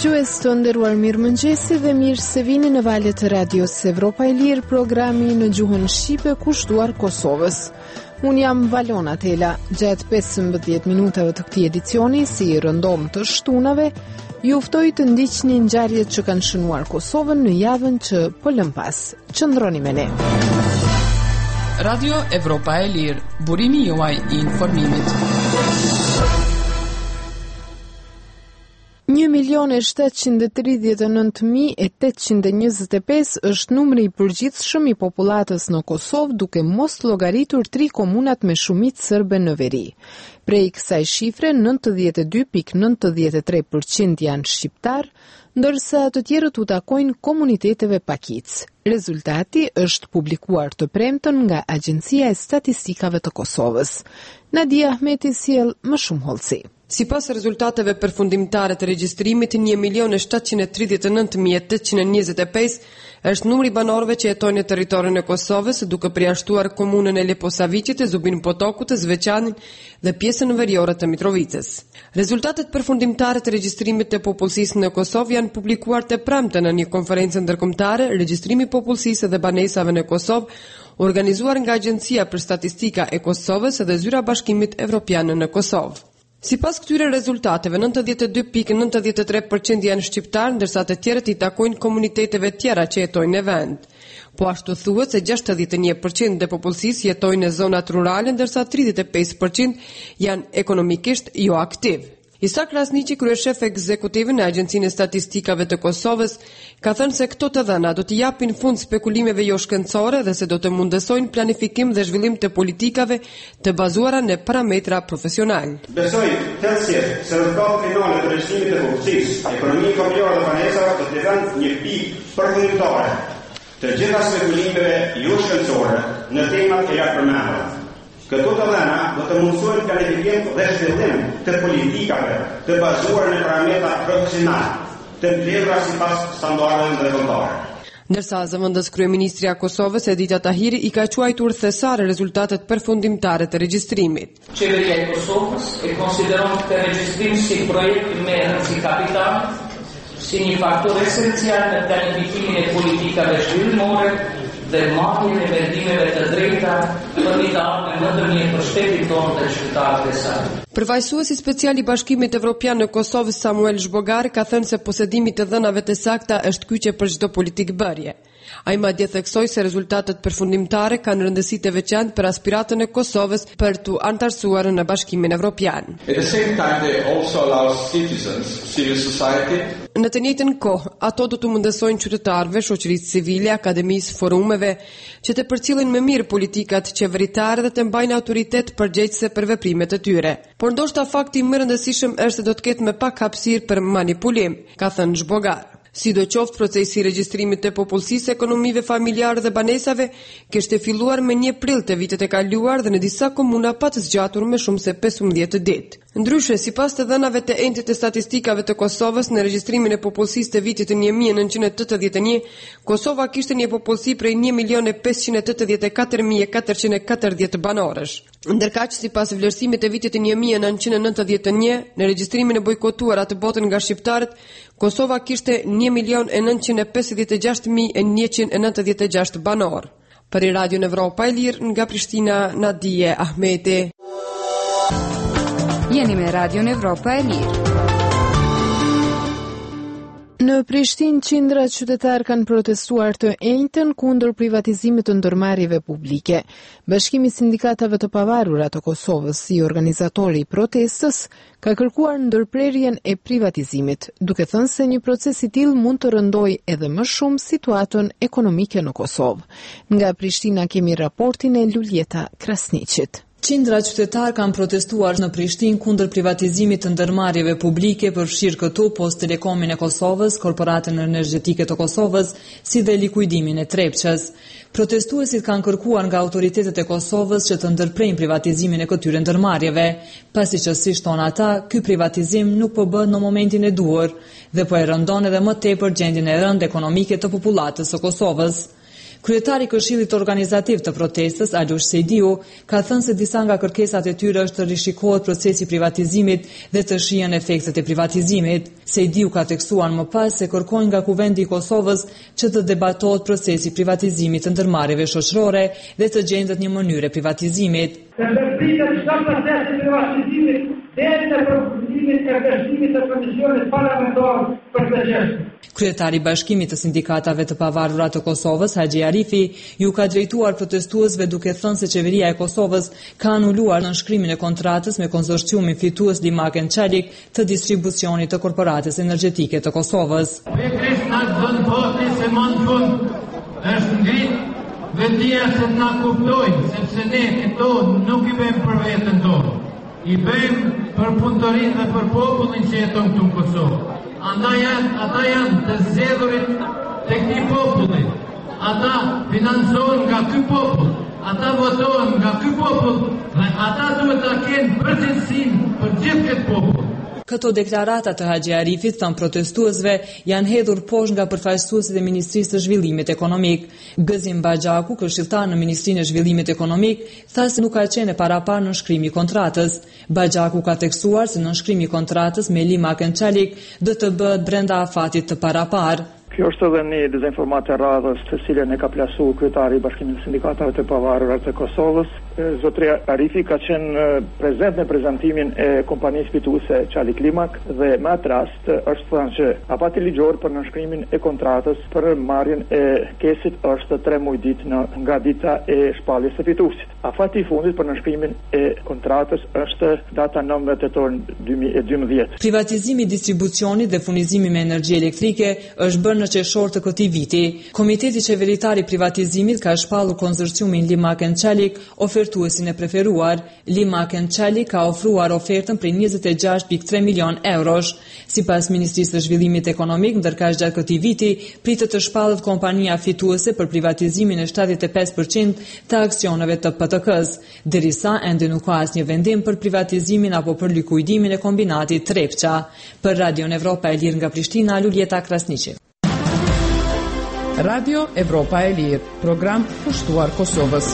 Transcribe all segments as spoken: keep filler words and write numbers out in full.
Dëgjues të nderuar, mirëmëngjesi dhe mirë se vini në valët e radios Evropa e Lirë, programi në gjuhën shqipe kushtuar Kosovës. Unë jam Valona Tela. Gjatë pesëmbëdhjetë minutave të këtij edicioni, si rëndom të shtunave, ju ftoj të ndiqni ngjarjet që kanë shënuar Kosovën në javën që po lëm pas. Qëndroni me ne. Radio Evropa e Lirë, burimi juaj i informimit. një milion e shtatëqind e tridhjetë e nëntë mijë e tetëqind e njëzet e pesë është numri i përgjithshëm i popullatës në Kosovë, duke mos llogaritur tri komunat me shumicë serbe në veri. Prej kësaj shifre, nëntëdhjetë e dy pikë nëntëdhjetë e tre përqind janë shqiptar, ndërsa të tjerët u takojnë komuniteteve pakicë. Rezultati është publikuar të premten nga Agjencia e Statistikave të Kosovës. Nadia Ahmeti sjell më shumë hollësi. Sipas rezultateve përfundimtare të regjistrimit, një milion e shtatëqind e tridhjetë e nëntë mijë e tetëqind e njëzet e pesë është numri i banorëve që jetojnë në territorin e Kosovës, duke përjashtuar komunën e Leposavicit, e Zubin Potokut, të Zveçanin dhe pjesën veriore të Mitrovicës. Rezultatet përfundimtare të regjistrimit të popullsisë në Kosovë janë publikuar të premten në një konferencë ndërkombëtare, regjistrimi i popullsisë dhe banesave në Kosovë, organizuar nga Agjencia për Statistika e Kosovës dhe Zyra e Bashkimit Evropian në Kosovë. Sipas këtyre rezultateve, nëntëdhjetë e dy pikë nëntëdhjetë e tre përqind janë shqiptar, ndërsa të tjerët i takojnë komuniteteve tjera që jetojnë në vend. Po ashtu thuhet se gjashtëdhjetë e një përqind e popullsisë jetojnë në zonat rurale, ndërsa tridhjetë e pesë përqind janë ekonomikisht jo aktiv. Isa Krasniqi, kryeshef ekzekutiv në Agjencinë e Statistikave të Kosovës, ka thënë se këto të dhëna do të japin fund spekulimeve jo shkencore dhe se do të mundësojnë planifikim dhe zhvillim të politikave të bazuara në parametra profesional. Besoj thellësisht se rezultatet finale të regjistrimit të popullsisë, ekonomia kombinore dhe banesave do të jenë një pikë përfundimtare të gjitha spekulimeve jo shkencore në temat e jashtëpërmendur. Këto të dhëna do të mundsojnë planifikim dhe zhvillim të politikave të bazuar në parametra profesional, të mbledhura sipas standardeve ndërkombëtare. Ndërsa zëvendës kryeministri i Kosovës, Edita Tahiri, i ka quajtur thesare rezultatet përfundimtare të regjistrimit. Qeveria e Kosovës e konsideron këtë regjistrim si projekt me rëndësi kapitale, si një faktor esencial në planifikimin e politikave zhvillimore dhe marrjen e vendimeve të drejta për një dalë më të mirë për shtetin tonë dhe qytetarët e saj. Përfaqësuesi special i Bashkimit Evropian në Kosovë, Samuel Zhbogar, ka thënë se posedimi të dhënave të sakta është kyçe për çdo politikë bërje. Ai madje theksoi se rezultatet përfundimtare kanë rëndësi të veçantë për aspiratën e Kosovës për të antarësuar në Bashkimin Evropian. At the same time, they also allow citizens, civil society. Në të njëjtën kohë, ato do të mundësojnë qytetarëve, shoqërisë civile, akademisë, forumeve që të përcjellin më mirë politikat qeveritare dhe të mbajnë autoritet përgjegjëse për veprimet e tyre. Por ndoshta fakti më rëndësishëm është se do të ketë më pak hapësirë për manipulim, ka thënë Zhbogar. Sidoqoftë, procesi i regjistrimit të popullsisë, ekonomive familjare dhe banesave kishte filluar me një prill të vitit e kaluar dhe në disa komuna pa të zgjatur më shumë se pesëmbëdhjetë ditë. Ndryshe, sipas të dhënave të Entit të Statistikave të Kosovës, në regjistrimin e popullsisë të vitit të një mijë e nëntëqind e tetëdhjetë e një, Kosova kishte një popullsi prej një milion e pesëqind e tetëdhjetë e katër mijë e katërqind e katërdhjetë banorësh. Ndërkaq, sipas vlerësimit të vitit të një mijë e nëntëqind e nëntëdhjetë e një, në regjistrimin e bojkotuar atë botën nga shqiptarët, Kosova kishte një milion e nëntëqind e pesëdhjetë e gjashtë mijë e njëqind e nëntëdhjetë e gjashtë banor. Për Radio Evropa e Lirë, nga Prishtina, Nadia Ahmeti. Jeni me Radio Evropa e Lirë. Në Prishtinë, qindra qytetarë kanë protestuar të njëjtën kundër privatizimit të ndërmarrjeve publike. Bashkimi i Sindikatave të Pavarura të Kosovës, si organizatori i protestës, ka kërkuar ndërprerjen e privatizimit, duke thënë se një proces i tillë mund të rëndojë edhe më shumë situatën ekonomike në Kosovë. Nga Prishtina kemi raportin e Luljeta Krasniqit. Qindra qytetar kanë protestuar në Prishtinë kundër privatizimit të ndërmarrjeve publike, përfshirë këtu Post Telekomin e Kosovës, Korporatën Energjetike të Kosovës, si dhe likuidimin e Trepçës. Protestuesit kanë kërkuar nga autoritetet e Kosovës që të ndërprejnë privatizimin e këtyre ndërmarrjeve, pasi që si shton ata, ky privatizim nuk po bëhet në momentin e duhur dhe po e rëndon edhe më tepër gjendjen e rëndë ekonomike të popullatës së Kosovës. Kryetari i Këshillit Organizativ të protestës, Alush Sejdiu, ka thënë se disa nga kërkesat e tyre është të rishikohet procesi privatizimit dhe të shihen efektet e privatizimit. Sejdiu ka tekstuar më pas se kërkojnë nga Kuvendi i Kosovës që të debatohet procesi privatizimit të ndërmarrjeve shoqërore dhe të gjendet një mënyrë privatizimit. Të ndërpritet çdo procesi privatizimit deri në përfundimin e vazhdimit të komisionit parlamentar për të gjeshtë. Kryetari i Bashkimit të Sindikatave të Pavarura të Kosovës, Haxhi Arifi, ju ka drejtuar protestuesve duke thënë se qeveria e Kosovës ka anuluar nënshkrimin e kontratës me konsorciumin fitues Limaken Çalik të distribucionit të korporatës energjetike të Kosovës. Pikërisht na zon poti se mund fund është ngrit vetia se na kuptojnë, sepse ne këto nuk i bëjmë për veten tonë. I bëjmë për punëtorin dhe për popullin që jeton këtu në Kosovë. Andaj janë, ata janë të zgjedhurit të këtij populli. Ata financohen nga ky popull, ata votohen nga ky popull dhe ata duhet ta kenë përgjegjësinë për gjithë këtë popull. Këto deklarata të Haxhi Arifit, thënë protestuesve, janë hedhur poshtë nga përfaqësuesit e Ministrisë së Zhvillimit Ekonomik. Gëzim Baxhaku, këshilltar në Ministrinë e Zhvillimit Ekonomik, tha se nuk ka qenë parapar nënshkrimi i kontratës. Baxhaku ka tekstuar se nënshkrimi i kontratës me Limaken Çalik do të bëhet brenda afatit të parapar. Kjo është edhe një dezinformatë e radhës të cilën e ka plasu kryetari i Bashkimit të Sindikatave të Pavarura të Kosovës. Zotria Arifi ka qenë prezent në prezantimin e kompanisë fituese Çalik Limak dhe më atë rast është thënë që afati ligjor për nënshkrimin e kontratës për marrjen e kesit është tre muaj ditë në nga dita e shpalljes së fituesit. Afati i fundit për nënshkrimin e kontratës është data nëntëmbëdhjetë tetor dy mijë e dymbëdhjetë. Privatizimi i distribucionit dhe furnizimit me energji elektrike është bërë në qershor të këtij viti. Komiteti Qeveritar i Privatizimit ka shpallur konsorciumin Limaken Çalik, ofertuesin e preferuar. Limaken Çalik ka ofruar ofertën për njëzet e gjashtë pikë tre milion eurosh. Sipas Ministrisë së Zhvillimit Ekonomik, ndërkaq gjatë këtij viti pritet të shpallet kompania fituese për privatizimin e shtatëdhjetë e pesë përqind të aksioneve të P T K-s, derisa ende nuk ka asnjë vendim për privatizimin apo për likuidimin e kombinatit Trepça. Për Radio Evropa e Lirë nga Prishtina, Luljeta Krasniqi. Radio Evropa e Lirë, program pushtuar Kosovës.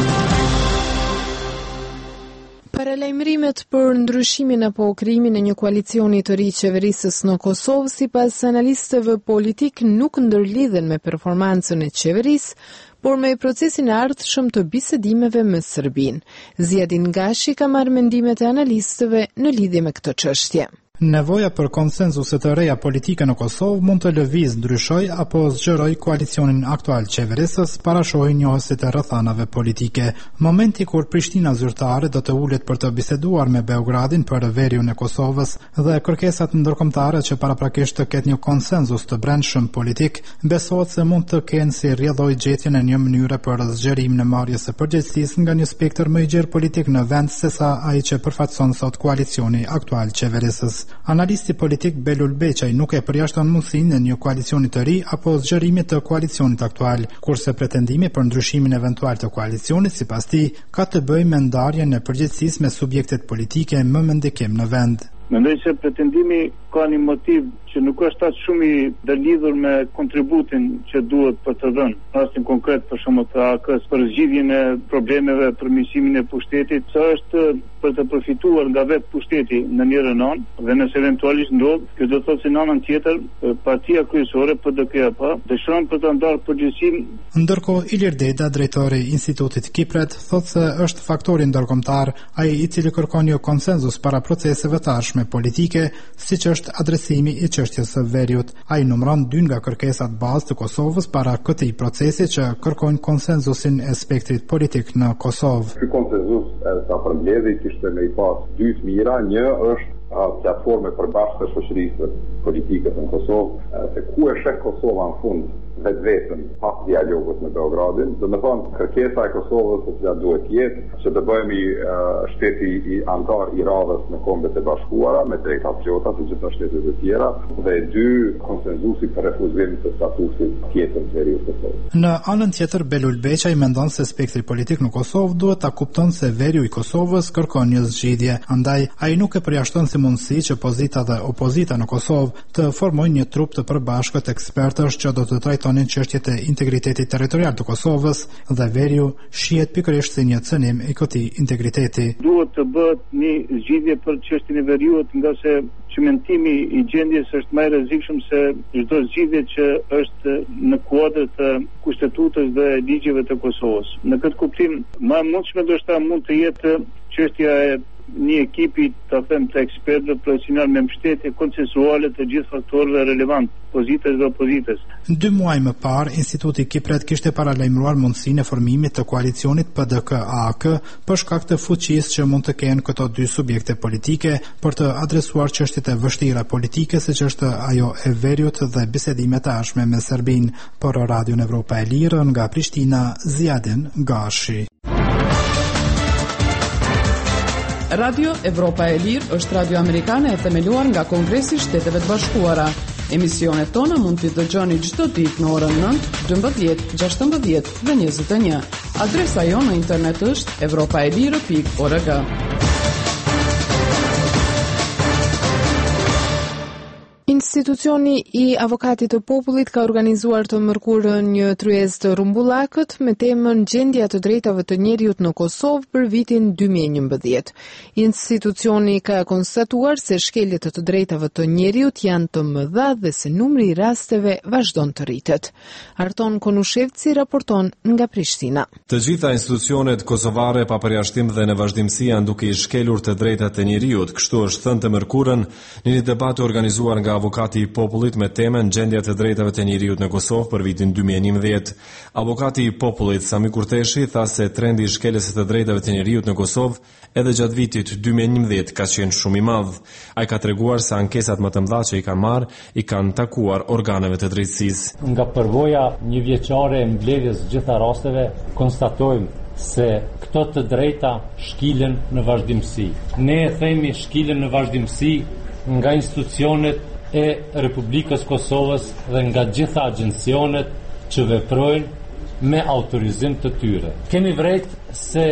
Paralajmërimet për ndryshimin apo krijimin e një koalicioni të ri qeverisës në Kosovë, sipas analistëve politik, nuk ndërlidhen me performancën e qeverisë, por me procesin e ardhshëm të bisedimeve me Serbinë. Ziadin Gashi ka marrë mendimet e analistëve në lidhje me këtë çështje. Nevoja për konsensuse të reja politike në Kosovë mund të lëviz ndryshoj apo zgjeroj koalicionin aktual qeverisës, parashohin njohësit e rrethanave politike. Momenti kur Prishtina zyrtare do të ulet për të biseduar me Beogradin për veriun e Kosovës dhe kërkesat ndërkombëtare që paraprakisht të ketë një konsenzus të brendshëm politik, besohet se mund të kenë si rrjedhoj gjetjen e një mënyre për zgjerim në marrjes së përgjegjësisë nga një spektër më i gjerë politik në vend sesa ai që përfaqëson sot koalicioni aktual qeverisës. Analisti politik Belul Beqaj nuk e përjashton mundësinë e një koalicioni të ri apo zgjerimit të koalicionit aktual, kurse pretendimi për ndryshimin eventual të koalicionit, sipas tij, ka të bëjë me ndarjen e përgjegjësisë me subjektet politike më me ndikim në vend. Mendoj se pretendimi ka një motiv që nuk është aq shumë i lidhur me kontributin që duhet për të dhënë. Në rastin konkret për shembull të A K-s për zgjidhjen e problemeve për mirësimin e pushtetit, që është për të përfituar nga vetë pushteti në një rënon, dhe nëse eventualisht ndodh, kjo do të thotë se në anën tjetër partia kryesore P D K A P dëshiron për të ndarë përgjegjësinë. Ndërkohë Ilir Deda, drejtori i Institutit Kipret, thotë se është faktori ndërkombëtar ai i cili kërkon një konsenzus para proceseve të ardhshme politike, siç është adresimi i çështjes së veriut. Ai numëron dy nga kërkesat bazë të Kosovës para këtij procesi që kërkojnë konsenzusin e spektrit politik në Kosovë. Ky konsenzus sa përmbledhje kishte me i pas dy të mira, një është platforme përbashkëta shoqërisë politike në Kosovë, se ku e sheh Kosova në fund vetë vetën pas dialogut me Beogradin, do të thonë kërkesa e Kosovës se cila duhet jetë që të bëhemi uh, shteti i antar i radhës në Kombet e Bashkuara me drejta plota të gjitha shtetet e tjera, dhe dy konsenzusi për refuzim të statusit tjetër të veriut të Kosovës. Në anën tjetër, Belul Beqaj mendon se spektri politik në Kosovë duhet ta kupton se veriu i Kosovës kërkon një zgjidhje, andaj ai nuk e përjashton si mundësi që pozita dhe opozita në Kosovë të formojnë një trup të përbashkët ekspertësh që do të trajtojnë trajtonin çështjet e integritetit territorial të Kosovës dhe veriu shihet pikërisht si një cënim i këtij integriteti. Duhet të bëhet një zgjidhje për çështjen e veriut, nga se çmentimi i gjendjes është më i rrezikshëm se çdo zgjidhje që është në kuadër të kushtetutës dhe ligjeve të Kosovës. Në këtë kuptim, më e mundshme do të mund të jetë çështja e një ekipi të them të ekspertëve profesional me mbështetje konsensuale të gjithë faktorëve relevant, pozitës dhe opozitës. Dy muaj më parë, Instituti Kipret kishte paralajmëruar mundësinë e formimit të koalicionit P D K A K për shkak të fuqisë që mund të kenë këto dy subjekte politike për të adresuar çështjet e vështira politike, siç është ajo e veriut dhe bisedimet e ardhshme me Serbinë. Por Radio Evropa e Lirë nga Prishtina, Ziadin Gashi. Radio Evropa e Lirë është radio amerikane e themeluar nga Kongresi i Shteteve të Bashkuara. Emisionet tona mund t'i dëgjoni çdo ditë në orën nëntë, dymbëdhjetë, gjashtëmbëdhjetë dhe njëzet e një. Adresa jonë në internet është evropaelire pikë org. Institucioni i Avokatit të Popullit ka organizuar të mërkurën një tryezë të rrumbullakët me temën Gjendja të drejtave të njeriut në Kosovë për vitin dy mijë e njëmbëdhjetë. Institucioni ka konstatuar se shkeljet të drejtave të njeriut janë të mëdha dhe se numri i rasteve vazhdon të rritet. Arton Konushevci raporton nga Prishtina. Të gjitha institucionet kosovare pa përjashtim dhe në vazhdimsi janë duke i shkelur të drejtat të njeriut, kështu është thënë të mërkurën në një debat të organizuar nga Avokati i Popullit me temën Gjendja të drejtave të njeriut në Kosovë për vitin dy mijë e njëmbëdhjetë. Avokati i Popullit Sami Kurteshi tha se trendi i shkeljes së të drejtave të njeriut në Kosovë edhe gjatë vitit dy mijë e njëmbëdhjetë ka qenë shumë i madh. Ai ka treguar se ankesat më të mëdha që i kanë marrë i kanë takuar organeve të drejtësisë. Nga përvoja një vjeçare e mbledhjes gjitha rasteve, konstatojmë se këto të drejta shkilen në vazhdimsi. Ne e themi shkilen në vazhdimsi nga institucionet e Republikës Kosovës dhe nga gjitha agjencionet që veprojnë me autorizim të tyre. Kemi vërejt se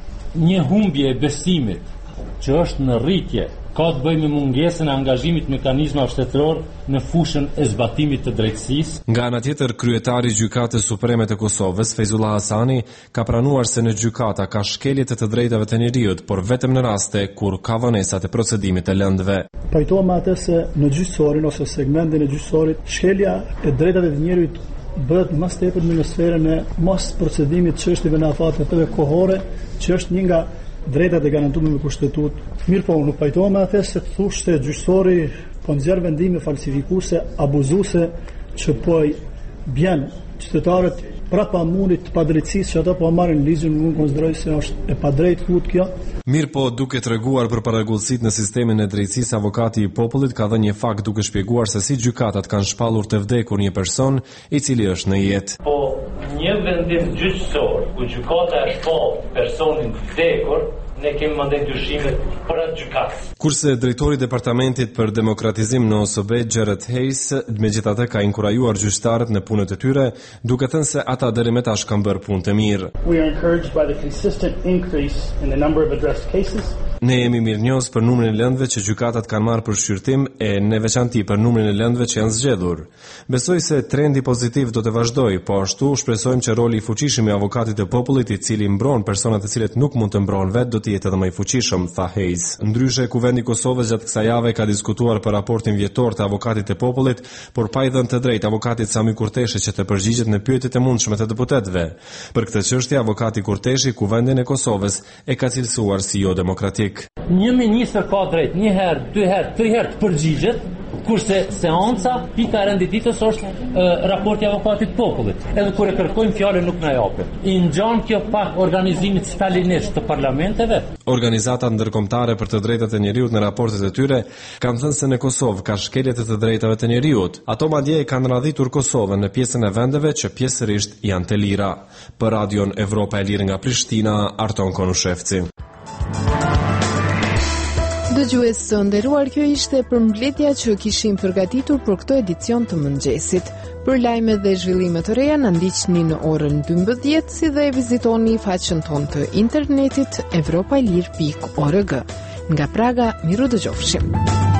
një humbje e besimit që është në rritje ka të bëjë me mungesën e angazhimit mekanizmave shtetëror në fushën e zbatimit të drejtësisë. Nga ana tjetër, kryetari i Gjykatës Supreme të Kosovës, Fejzullah Hasani, ka pranuar se në gjykata ka shkelje të të drejtave të njeriut, por vetëm në raste kur ka vonesa të procedimit të lëndëve. Pajtohem atë se në gjyqësorin ose segmentin e gjyqësorit, shkelja e drejtave të njeriut bëhet më së tepër në sferën e mos procedimit çështjeve në afateve kohore, që është një nga drejtat e garantuara me kushtetut. Mirë po, nuk pajtohem me atë se thoshte gjyqësori po nxjerr vendime falsifikuese, abuzuese që po i bjen qytetarët prapa mundit të padrejtësisë që ata po marrin ligjin, nuk konsideroj se është e padrejtë fut kjo. Mirë po, duke treguar për paragullësit në sistemin e drejtësisë, avokati i Popullit ka dhënë një fakt duke shpjeguar se si gjykatat kanë shpallur të vdekur një person i cili është në jetë. Po një vendim gjyqësor ku gjykata e shpall personin të vdekur, ne kemi mandej dyshimet për atë gjykatës. Kurse drejtori i departamentit për demokratizim në O S B, Jared Hayes, megjithatë ka inkurajuar gjyqtarët në punët e tyre, duke thënë se ata deri më tash kanë bërë punë të mirë. We are encouraged by the consistent increase in the number of addressed cases. Ne jemi mirënjohës për numrin e lëndëve që gjykatat kanë marrë për shqyrtim e në veçanti për numrin e lëndëve që janë zgjedhur. Besoj se trendi pozitiv do të vazhdojë, po ashtu shpresojmë që roli i fuqishëm i avokatit të popullit, i cili mbron persona të cilët nuk mund të mbrohen vetë, do të jetë edhe më i fuqishëm, tha Hayes. Ndryshe, Kuvendi i Kosovës gjatë kësaj jave ka diskutuar për raportin vjetor të avokatit të popullit, por pa i dhënë të drejtë avokatit Sami Kurteshi që të përgjigjet në pyetjet e mundshme të deputetëve. Për këtë çështje, avokati Kurteshi Kuvendin e Kosovës e ka cilësuar si jo demokratik. Një ministër ka drejt një herë, dy herë, tri herë të përgjigjet, kurse seanca pika e rendititës është e, raporti i avokatit popullit. Edhe kur e kërkojmë fjalën nuk na japin. I ngjan kjo pak organizimit stalinisht të parlamenteve. Organizatat ndërkombëtare për të drejtat e njeriut në raportet e tyre kanë thënë se në Kosovë ka shkelje të të drejtave të njeriut. Ato madje e kanë radhitur Kosovën në pjesën e vendeve që pjesërisht janë të lira. Për Radion Evropa e Lirë nga Prishtina, Arton Konushevci. Dëgjues të nderuar, kjo ishte përmbledhja që kishim përgatitur për këtë edicion të mëngjesit. Për lajme dhe zhvillime të reja na ndiqni në orën dymbëdhjetë, si dhe vizitoni faqen tonë të internetit evropaelir pikë org. Nga Praga, miru dëgjofshim.